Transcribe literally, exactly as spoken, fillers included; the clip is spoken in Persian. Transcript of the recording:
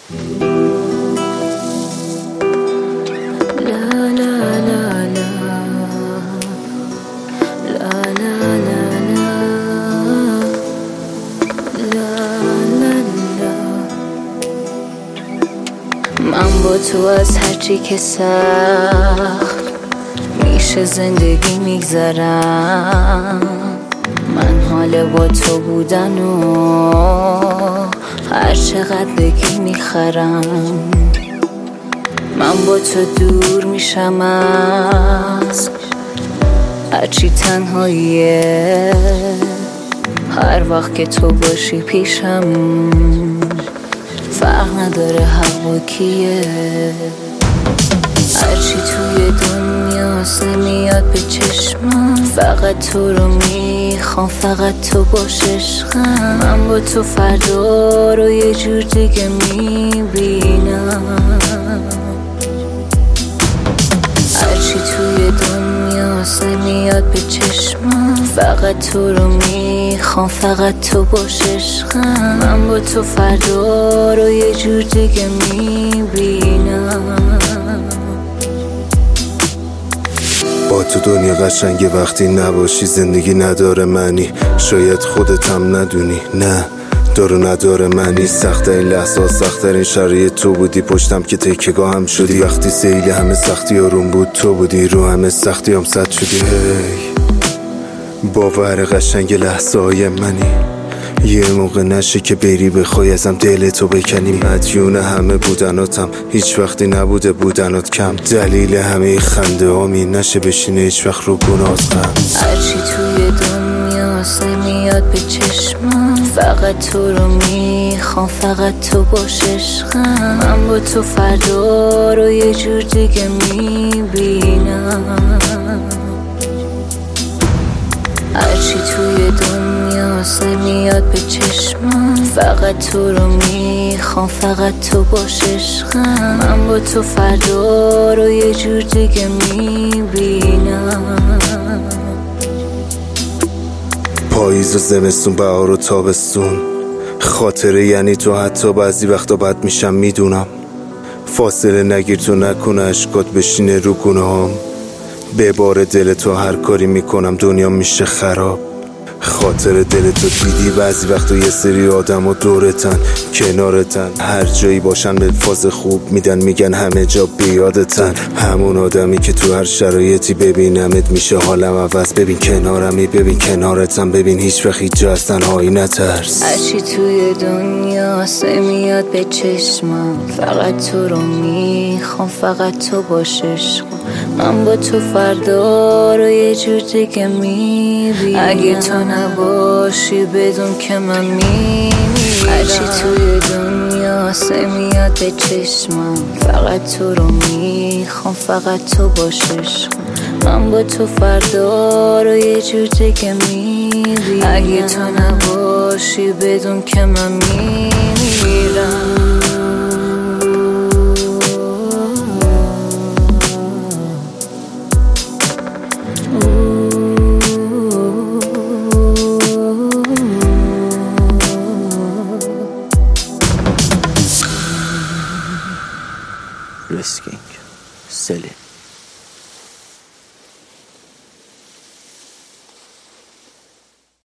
من با تو از هرچی که سخت میشه زندگی میگذرم. من حال با تو بودن و هر چقدر بگی میخرم. من با تو دور میشم از هرچی تنهاییه. هر وقت که تو باشی پیشم فرق نداره هوا کیه. هرچی توی دنیا میاد به چشمم، فقط تو رو میخوام، فقط تو باش عشقم. من با تو فردا رو یه جور دیگه میبینم. هرچی توی دنیا میاد به چشمم، فقط تو رو میخوام، فقط تو باش عشقم. من با تو فردا رو یه جور دیگه میبینم. با تو دنیا قشنگه وقتی نباشی، زندگی نداره معنی. شاید خودت هم ندونی، نه داره نداره معنی. سخت این لحظه، سخت این شرایط تو بودی. پشتم که تکیه‌گاه هم شدی. وقتی سیل همه سختی آروم بود تو بودی. رو همه سختی هم صد شدی. هی باور قشنگ لحظه های منی. یه موقع نشه که بری بخوای ازم دلتو بکنی. مدیون همه بودناتم، هیچ وقتی نبوده بودنات کم. دلیل همه خنده هامی نشه بشینه هیچ وقت رو گناهات غم. هرچی توی دنیا میاد به چشمم، فقط تو رو میخوام، فقط تو باش عشقم. من با تو فردا رو یه جور دیگه میبینم. هرچی توی دنیا میاد به چشمم، فقط تو رو میخوام، فقط تو باش عشقم. من با تو فردا رو یه جور دیگه میبینم. پاییز و زمستون، بهار و تابستون، خاطره یعنی تو. حتی بعضی وقتا بد میشم میدونم. فاصله نگیر تو، نکنه اشکات بشینه رو گونه هام. به بار دل تو هر کاری میکنم دنیا میشه خراب. خاطر دل تو دیدی بعضی وقتا یه سری آدم و دورتن، کنارتن، هر جایی باشن به فاز خوب میدن، میگن همه جا بیادتن. همون آدمی که تو هر شرایطی ببینمت میشه حالم عوض. ببین کنارمی، ببین کنارتم، ببین هیچ وقت هیچ جا از تنهایی نترس. هرچی توی دنیا میاد به چشمم، فقط تو رو میخوام، فقط تو باش عشقم. من با تو فردا رو یه جور دیگه میبینم. اگه تو نباشی بدون که من میمیرم. هرچی توی دنیا میاد به چشمم، فقط تو رو میخوام، فقط تو باش عشقم. من با تو فردا رو یه جور دیگه میبینم. اگه تو نباشی بدون که من میمیرم. Risking, silly.